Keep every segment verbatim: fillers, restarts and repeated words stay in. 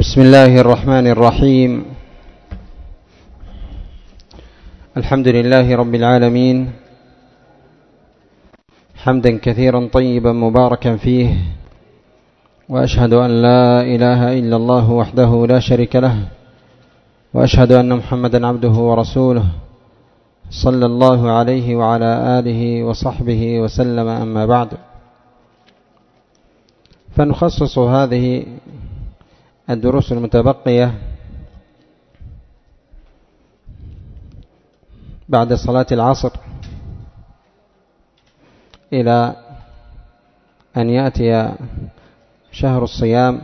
بسم الله الرحمن الرحيم. الحمد لله رب العالمين، حمدا كثيرا طيبا مباركا فيه، وأشهد أن لا إله إلا الله وحده لا شريك له، وأشهد أن محمدا عبده ورسوله صلى الله عليه وعلى آله وصحبه وسلم. أما بعد، فنخصص هذه الدروس المتبقية بعد صلاة العصر إلى أن يأتي شهر الصيام،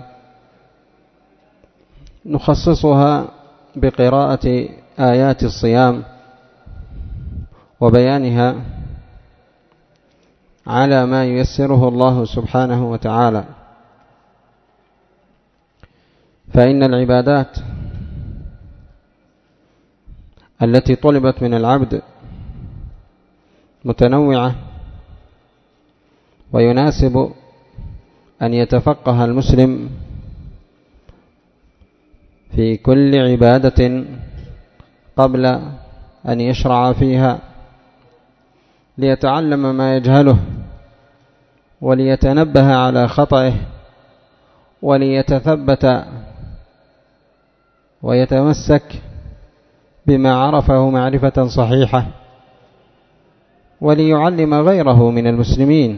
نخصصها بقراءة آيات الصيام وبيانها على ما ييسره الله سبحانه وتعالى. فإن العبادات التي طلبت من العبد متنوعة، ويناسب أن يتفقه المسلم في كل عبادة قبل أن يشرع فيها، ليتعلم ما يجهله وليتنبه على خطئه وليتثبت ويتمسك بما عرفه معرفة صحيحة، وليعلم غيره من المسلمين،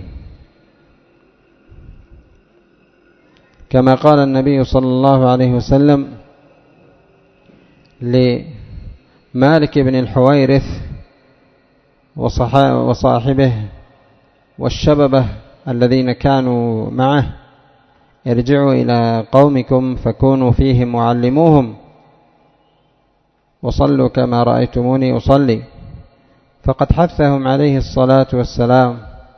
كما قال النبي صلى الله عليه وسلم لمالك بن الحويرث وصاحبه والشببة الذين كانوا معه: ارجعوا إلى قومكم فكونوا فيهم وعلموهم، وصلوا كما رأيتموني أصلي. فقد حثهم عليه الصلاة والسلام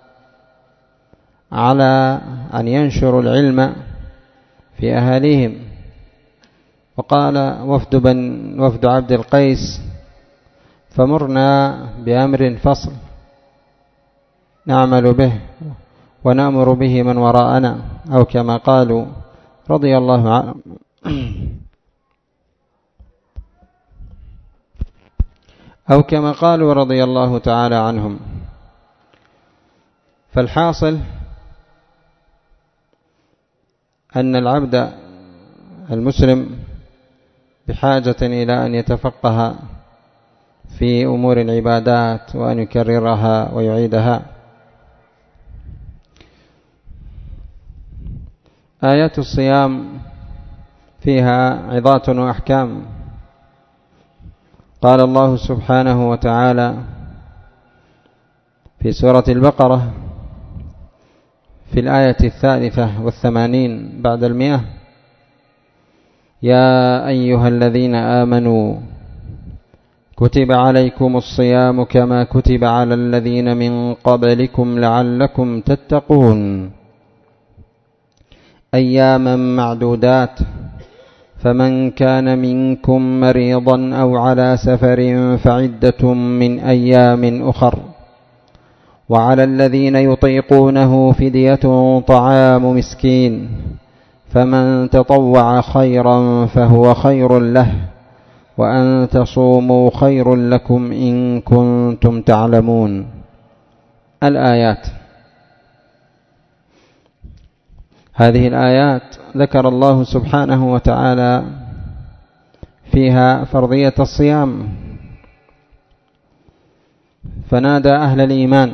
على أن ينشروا العلم في أهاليهم. وقال وفد, بن وفد عبد القيس: فمرنا بأمر فصل نعمل به ونأمر به من وراءنا، أو كما قالوا رضي الله عنهم أو كما قالوا رضي الله تعالى عنهم. فالحاصل أن العبد المسلم بحاجة إلى أن يتفقه في أمور العبادات وأن يكررها ويعيدها. آيات الصيام فيها عظات وأحكام. قال الله سبحانه وتعالى في سورة البقرة في الآية الثالثة والثمانين بعد المئة: يا أيها الذين آمنوا كتب عليكم الصيام كما كتب على الذين من قبلكم لعلكم تتقون أياما معدودات، فمن كان منكم مريضا أو على سفر فعدة من أيام أخر، وعلى الذين يطيقونه فدية طعام مسكين، فمن تطوع خيرا فهو خير له، وأن تصوموا خير لكم إن كنتم تعلمون. الآيات. هذه الآيات ذكر الله سبحانه وتعالى فيها فرضية الصيام، فنادى أهل الإيمان،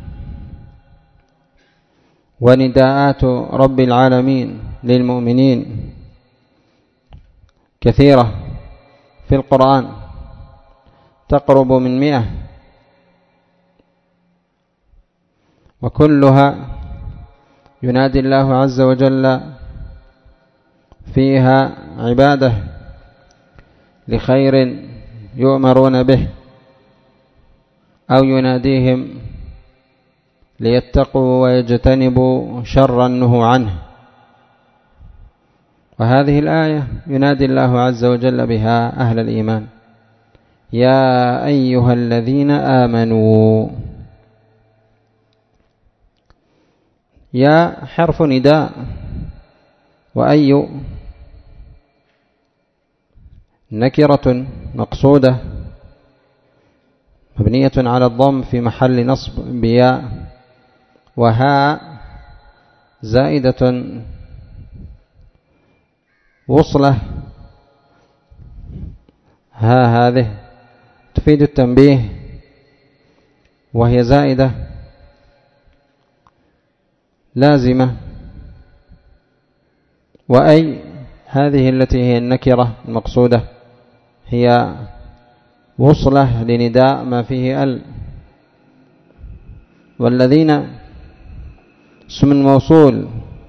ونداءات رب العالمين للمؤمنين كثيرة في القرآن، تقرب من مئة، وكلها ينادي الله عز وجل فيها عباده لخير يؤمرون به، أو يناديهم ليتقوا ويجتنبوا شرا نهوا عنه. وهذه الآية ينادي الله عز وجل بها أهل الإيمان: يا أيها الذين آمنوا. يا حرف نداء، وأي نكرة مقصودة مبنية على الضم في محل نصب بياء، وهاء زائدة وصلة، ها هذه تفيد التنبيه وهي زائدة لازمة، وأي هذه التي هي النكرة المقصودة هي وصلة لنداء ما فيه ال، والذين اسم موصول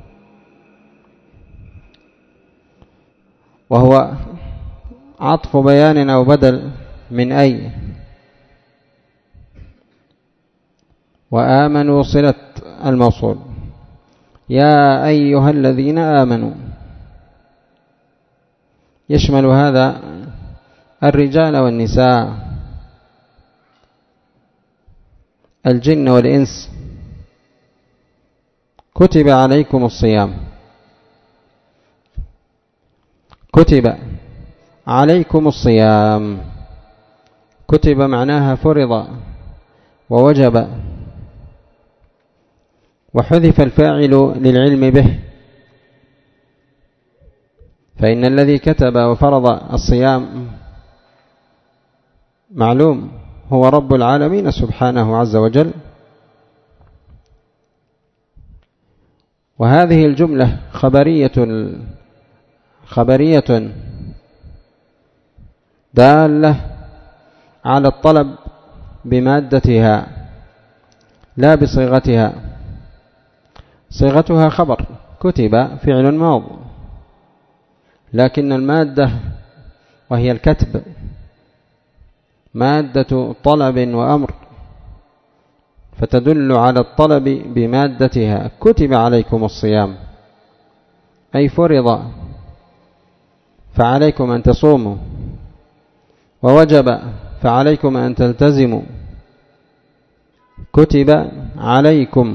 وهو عطف بيان أو بدل من أي، وآمنوا صلة الموصول، يا أيها الذين آمنوا، يشمل هذا الرجال والنساء، الجن والإنس. كتب عليكم الصيام، كتب عليكم الصيام، كتب معناها فرض ووجب، وحذف الفاعل للعلم به، فإن الذي كتب وفرض الصيام معلوم هو رب العالمين سبحانه عز وجل. وهذه الجملة خبرية خبرية دالة على الطلب بمادتها لا بصيغتها. صيغتها خبر، كتب فعل ماض، لكن المادة وهي الكتب مادة طلب وأمر، فتدل على الطلب بمادتها. كتب عليكم الصيام أي فرض، فعليكم أن تصوموا، ووجب فعليكم أن تلتزموا. كتب عليكم،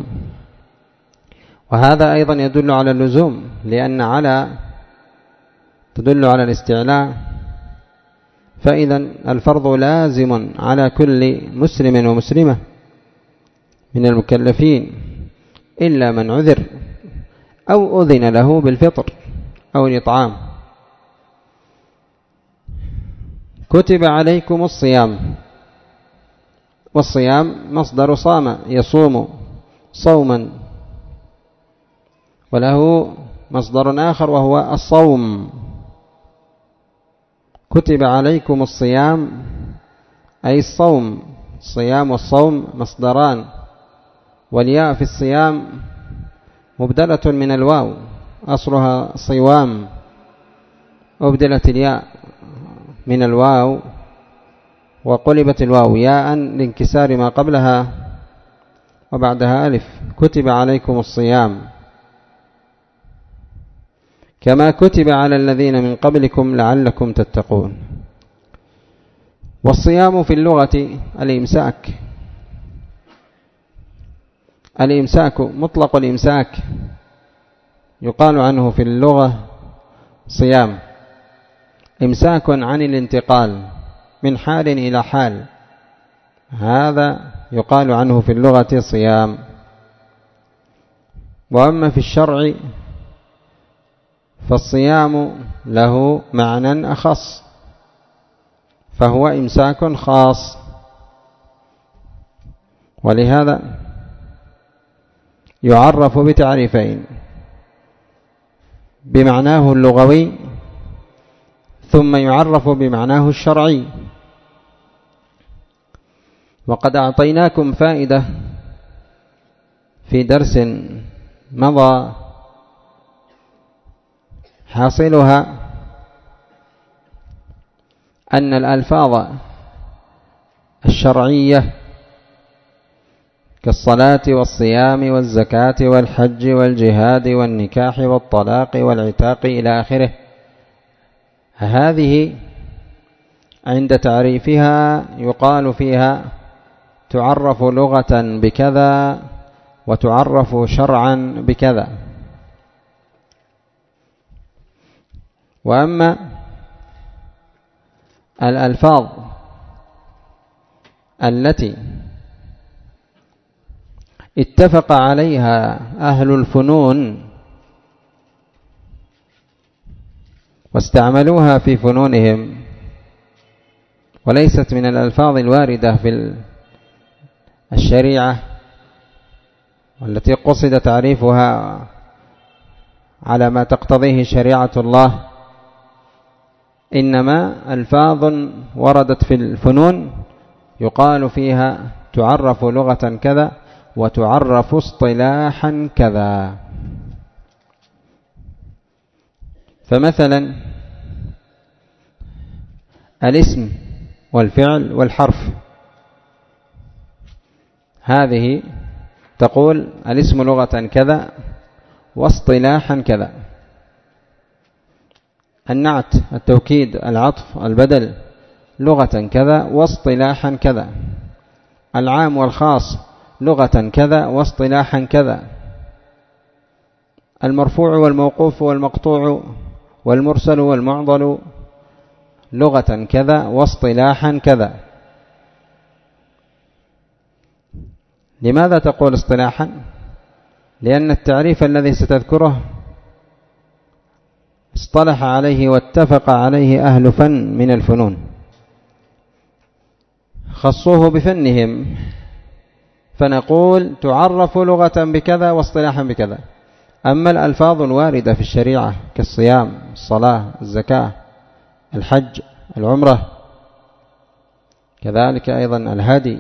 وهذا أيضا يدل على اللزوم، لأن على تدل على الاستعلاء، فإذا الفرض لازم على كل مسلم ومسلمة من المكلفين إلا من عذر أو أذن له بالفطر أو الإطعام. كتب عليكم الصيام، والصيام مصدر صام يصوم صوما، وله مصدر آخر وهو الصوم. كتب عليكم الصيام أي الصوم، الصيام والصوم مصدران، والياء في الصيام مبدلة من الواو، أصلها صوام، أبدلت الياء من الواو وقلبت الواو ياء لانكسار ما قبلها وبعدها ألف. كتب عليكم الصيام كما كتب على الذين من قبلكم لعلكم تتقون. والصيام في اللغة الإمساك، الإمساك مطلق الإمساك يقال عنه في اللغة صيام، إمساك عن الانتقال من حال إلى حال، هذا يقال عنه في اللغة صيام. وأما في الشرع فالصيام له معنى أخص، فهو إمساك خاص، ولهذا يعرف بتعريفين: بمعناه اللغوي ثم يعرف بمعناه الشرعي. وقد أعطيناكم فائدة في درس مضى، حاصلها أن الألفاظ الشرعية كالصلاة والصيام والزكاة والحج والجهاد والنكاح والطلاق والعتاق إلى آخره، هذه عند تعريفها يقال فيها تعرف لغة بكذا وتعرف شرعا بكذا. وأما الألفاظ التي اتفق عليها أهل الفنون واستعملوها في فنونهم وليست من الألفاظ الواردة في الشريعة والتي قصد تعريفها على ما تقتضيه شريعة الله، إنما ألفاظ وردت في الفنون يقال فيها تعرف لغة كذا وتعرف اصطلاحا كذا. فمثلا الاسم والفعل والحرف، هذه تقول الاسم لغة كذا واصطلاحا كذا. النعت، التوكيد، العطف، البدل لغة كذا واصطلاحا كذا. العام والخاص لغة كذا واصطلاحا كذا. المرفوع والموقوف والمقطوع والمرسل والمعضل لغة كذا واصطلاحا كذا. لماذا تقول اصطلاحا؟ لأن التعريف الذي ستذكره اصطلح عليه واتفق عليه أهل فن من الفنون، خصوه بفنهم، فنقول تعرف لغة بكذا واصطلاحا بكذا. أما الألفاظ الواردة في الشريعة كالصيام، الصلاة، الزكاة، الحج، العمرة، كذلك أيضا الهدي،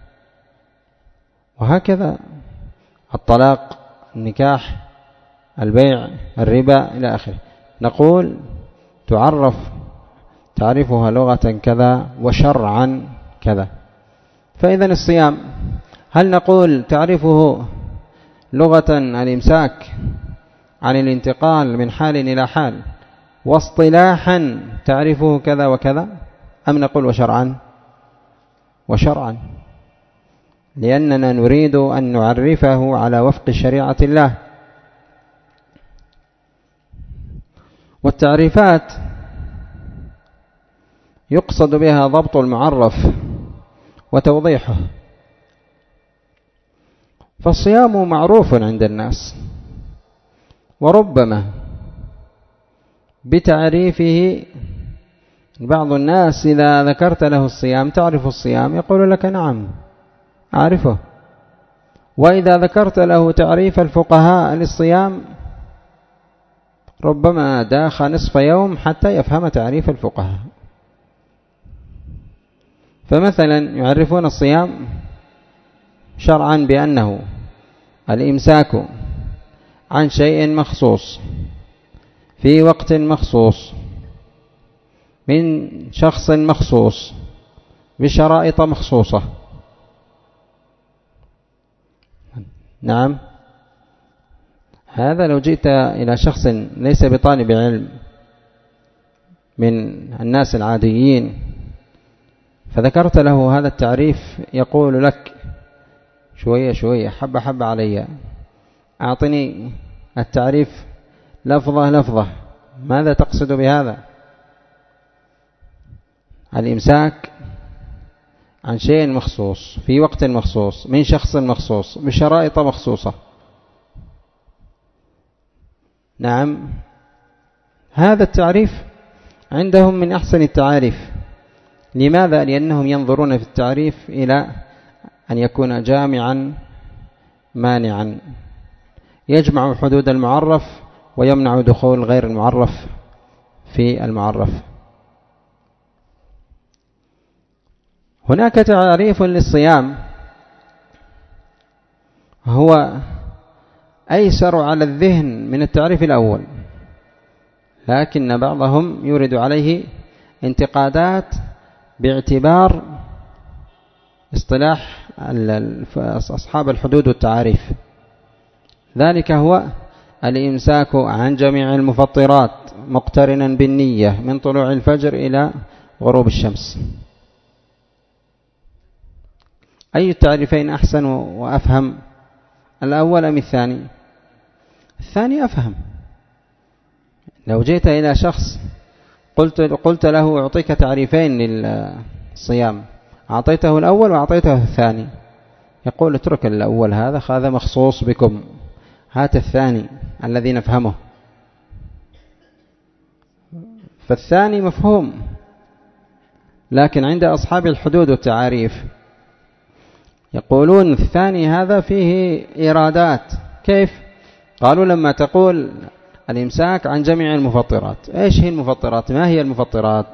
وهكذا الطلاق، النكاح، البيع، الربا إلى آخره، نقول تعرف تعرفها لغة كذا وشرعا كذا. فإذا الصيام هل نقول تعرفه لغة الإمساك عن الانتقال من حال إلى حال واصطلاحا تعرفه كذا وكذا، أم نقول وشرعا؟ وشرعا، لأننا نريد أن نعرفه على وفق شريعة الله. والتعريفات يقصد بها ضبط المعرف وتوضيحه. فالصيام معروف عند الناس، وربما بتعريفه بعض الناس إذا ذكرت له الصيام تعرف الصيام يقول لك نعم أعرفه، وإذا ذكرت له تعريف الفقهاء للصيام ربما داخ نصف يوم حتى يفهم تعريف الفقهاء. فمثلا يعرفون الصيام شرعا بأنه الإمساك عن شيء مخصوص في وقت مخصوص من شخص مخصوص بشرائط مخصوصة. نعم، هذا لو جئت إلى شخص ليس بطالب علم من الناس العاديين فذكرت له هذا التعريف يقول لك شوية شوية حبة حبة علي، أعطني التعريف لفظة لفظة، ماذا تقصد بهذا؟ الإمساك عن شيء مخصوص في وقت مخصوص من شخص مخصوص بشرائط مخصوصة. نعم، هذا التعريف عندهم من أحسن التعاريف. لماذا؟ لأنهم ينظرون في التعريف إلى أن يكون جامعا مانعا، يجمع حدود المعرف ويمنع دخول غير المعرف في المعرف. هناك تعريف للصيام هو أيسر على الذهن من التعريف الأول، لكن بعضهم يورد عليه انتقادات باعتبار اصطلاح أصحاب الحدود والتعاريف. ذلك هو الإمساك عن جميع المفطرات مقترنا بالنية من طلوع الفجر إلى غروب الشمس. أي التعريفين أحسن وأفهم، الأول أم الثاني؟ الثاني أفهم. لو جئت إلى شخص قلت قلت له أعطيك تعريفين للصيام، أعطيته الأول وأعطيته الثاني، يقول اترك الأول، هذا هذا مخصوص بكم، هات الثاني الذي نفهمه. فالثاني مفهوم، لكن عند أصحاب الحدود والتعاريف يقولون الثاني هذا فيه إرادات. كيف؟ قالوا لما تقول الإمساك عن جميع المفطرات، إيش هي المفطرات؟ ما هي المفطرات؟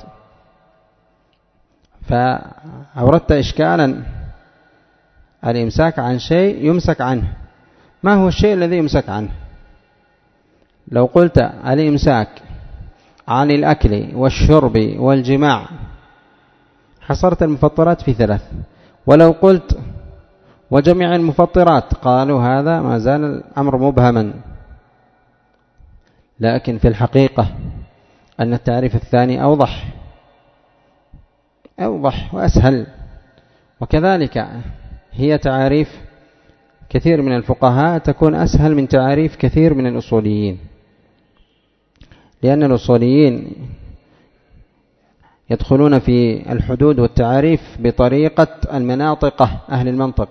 فأوردت إشكالا، الإمساك عن شيء يمسك عنه، ما هو الشيء الذي يمسك عنه؟ لو قلت الإمساك عن الأكل والشرب والجماع حصرت المفطرات في ثلاث، ولو قلت وجميع المفطرات قالوا هذا ما زال الأمر مبهما. لكن في الحقيقة أن التعريف الثاني أوضح أوضح وأسهل، وكذلك هي تعاريف كثير من الفقهاء تكون أسهل من تعاريف كثير من الأصوليين، لأن الأصوليين يدخلون في الحدود والتعاريف بطريقة المناطقة أهل المنطق،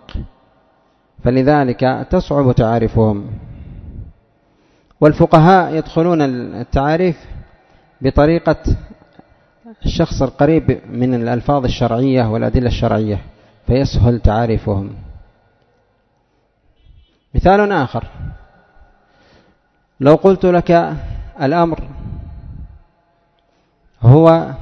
فلذلك تصعب تعارفهم. والفقهاء يدخلون التعاريف بطريقة الشخص القريب من الألفاظ الشرعية والأدلة الشرعية، فيسهل تعارفهم. مثال آخر، لو قلت لك الأمر هو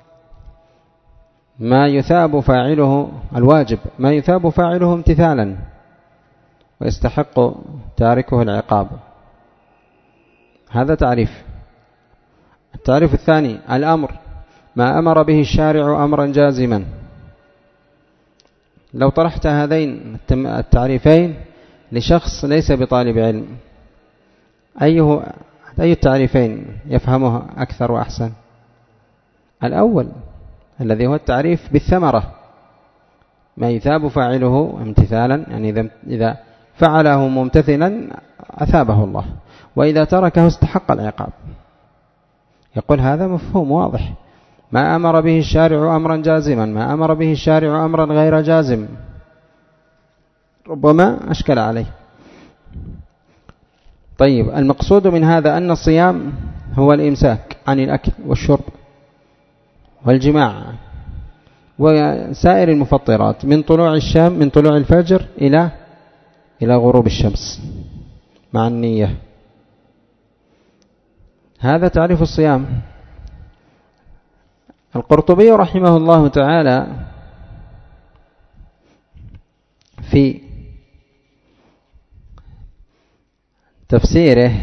ما يثاب فاعله، الواجب ما يثاب فاعله امتثالا ويستحق تاركه العقاب، هذا تعريف. التعريف الثاني، الأمر ما أمر به الشارع أمرا جازما. لو طرحت هذين التعريفين لشخص ليس بطالب علم، أيه أي التعريفين يفهمه أكثر وأحسن؟ الأول الذي هو التعريف بالثمرة، ما يثاب فاعله امتثالا، يعني إذا فعله ممتثلا أثابه الله، وإذا تركه استحق العقاب. يقول هذا مفهوم واضح، ما أمر به الشارع أمرا جازما، ما أمر به الشارع أمرا غير جازم، ربما أشكل عليه. طيب، المقصود من هذا أن الصيام هو الإمساك عن الأكل والشرب والجماع وسائر المفطرات من طلوع الشام من طلوع الفجر إلى إلى غروب الشمس مع النية. هذا تعريف الصيام. القرطبي رحمه الله تعالى في تفسيره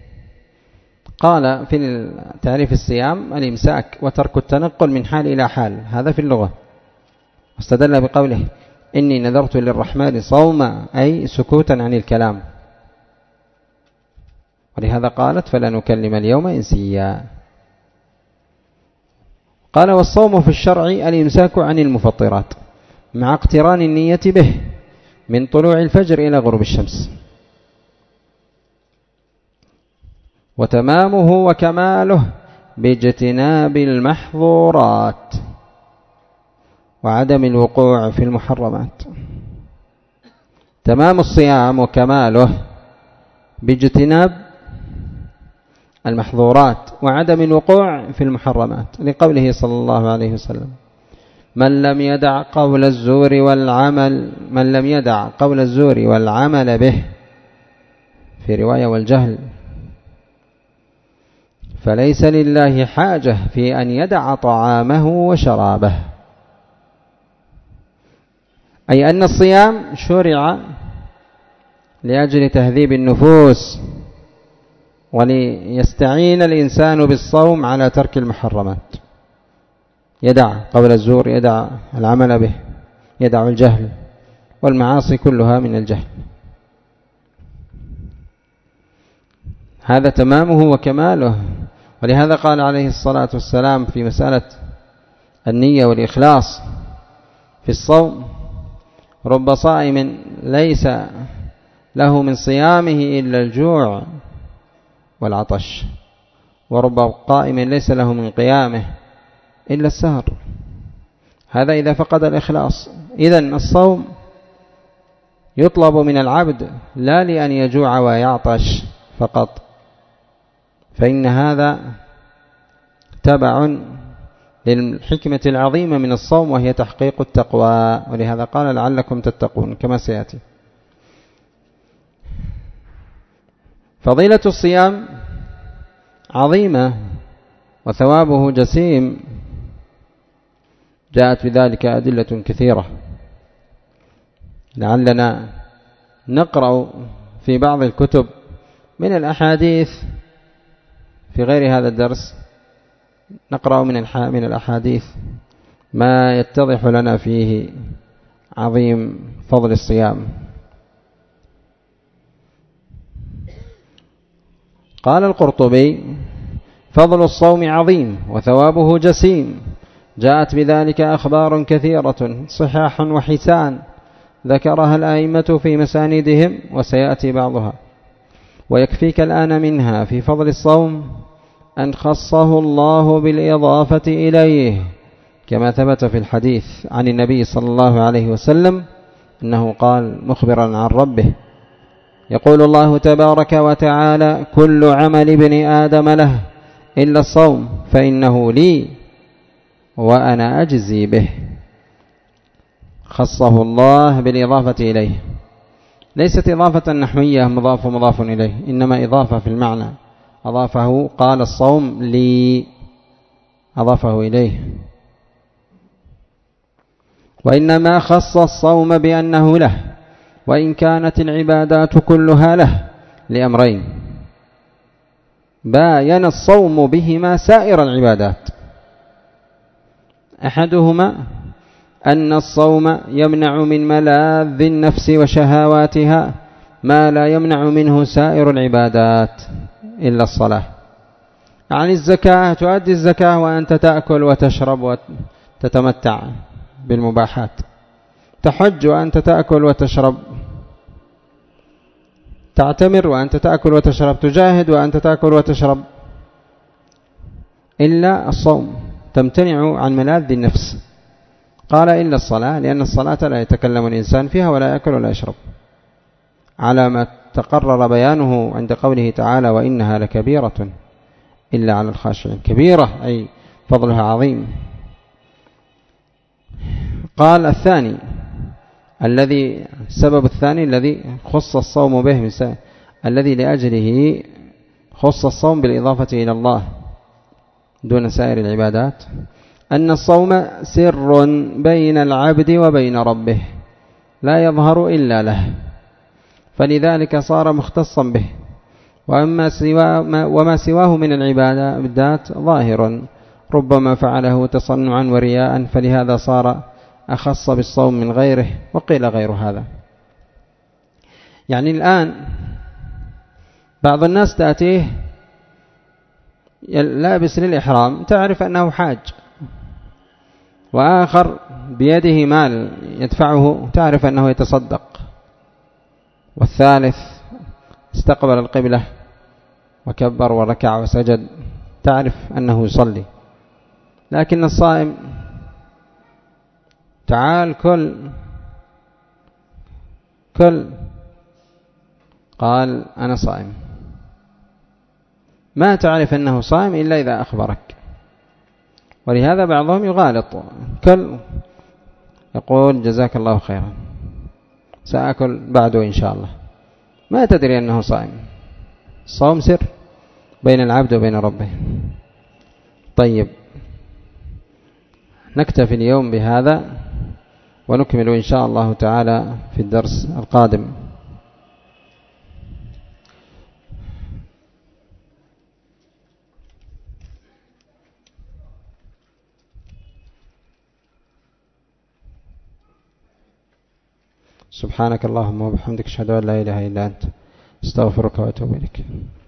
قال في تعريف الصيام الإمساك وترك التنقل من حال إلى حال، هذا في اللغة، واستدل بقوله إني نذرت للرحمن صوما، أي سكوتا عن الكلام، ولهذا قالت فلا نكلم اليوم إنسيا. قال والصوم في الشرع الإمساك عن المفطرات مع اقتران النية به من طلوع الفجر إلى غروب الشمس، وتمامه وكماله باجتناب المحظورات وعدم الوقوع في المحرمات. تمام الصيام وكماله باجتناب المحظورات وعدم الوقوع في المحرمات، لقوله صلى الله عليه وسلم من لم يدع قول الزور والعمل من لم يدع قول الزور والعمل به، في رواية والجهل، فليس لله حاجة في أن يدع طعامه وشرابه. أي أن الصيام شرع لأجل تهذيب النفوس، وليستعين الإنسان بالصوم على ترك المحرمات، يدع قول الزور، يدع العمل به، يدع الجهل، والمعاصي كلها من الجهل. هذا تمامه وكماله. ولهذا قال عليه الصلاة والسلام في مسألة النية والإخلاص في الصوم رب صائم ليس له من صيامه إلا الجوع والعطش، ورب قائم ليس له من قيامه إلا السهر. هذا إذا فقد الإخلاص. إذن الصوم يطلب من العبد لا لأن يجوع ويعطش فقط، فإن هذا تبع للحكمة العظيمة من الصوم، وهي تحقيق التقوى، ولهذا قال لعلكم تتقون كما سيأتي. فضيلة الصيام عظيمة وثوابه جسيم، جاءت بذلك أدلة كثيرة. لعلنا نقرأ في بعض الكتب من الأحاديث في غير هذا الدرس، نقرأ من من الأحاديث ما يتضح لنا فيه عظيم فضل الصيام. قال القرطبي: فضل الصوم عظيم وثوابه جسيم، جاءت بذلك أخبار كثيرة صحاح وحسان ذكرها الأئمة في مساندهم، وسيأتي بعضها. ويكفيك الآن منها في فضل الصوم أن خصه الله بالإضافة إليه، كما ثبت في الحديث عن النبي صلى الله عليه وسلم أنه قال مخبرا عن ربه: يقول الله تبارك وتعالى: كل عمل ابن آدم له إلا الصوم فإنه لي وأنا أجزي به. خصه الله بالإضافة إليه، ليست إضافة نحوية مضاف مضاف إليه، إنما إضافة في المعنى، أضافه، قال الصوم لي، أضافه إليه. وإنما خص الصوم بأنه له، وإن كانت العبادات كلها له، لأمرين: باين الصوم بهما سائر العبادات. أحدهما أن الصوم يمنع من ملاذ النفس وشهواتها ما لا يمنع منه سائر العبادات إلا الصلاة. يعني الزكاة، تؤدي الزكاة وأنت تأكل وتشرب وتتمتع بالمباحات، تحج وأنت تأكل وتشرب، تعتمر وأنت تأكل وتشرب، تجاهد وأنت تأكل وتشرب. إلا الصوم تمتنع عن ملاذ النفس. قال إلا الصلاة، لأن الصلاة لا يتكلم الإنسان فيها ولا يأكل ولا يشرب، على ما تقرر بيانه عند قوله تعالى: وإنها لكبيرة إلا على الخاشعين. كبيرة أي فضلها عظيم. قال الثاني الذي السبب الثاني الذي خص الصوم به، الذي لأجله خص الصوم بالإضافة إلى الله دون سائر العبادات، أن الصوم سر بين العبد وبين ربه لا يظهر إلا له، فلذلك صار مختصا به. وأما سواه وما سواه من العبادات ظاهر، ربما فعله تصنعا ورياء، فلهذا صار أخص بالصوم من غيره، وقيل غير هذا. يعني الآن بعض الناس تأتيه لابس للإحرام، تعرف أنه حاج، وآخر بيده مال يدفعه، تعرف أنه يتصدق، والثالث استقبل القبلة وكبر وركع وسجد، تعرف أنه يصلي. لكن الصائم تعال كل كل قال أنا صائم، ما تعرف أنه صائم إلا إذا أخبرك. ولهذا بعضهم يغالط، كل يقول جزاك الله خيرا سأكل بعده إن شاء الله، ما تدري أنه صائم. الصوم سر بين العبد وبين ربه. طيب، نكتفي اليوم بهذا، ونكمل إن شاء الله تعالى في الدرس القادم. سبحانك اللهم وبحمدك، أشهد أن لا إله إلا أنت، استغفرك وأتوب إليك.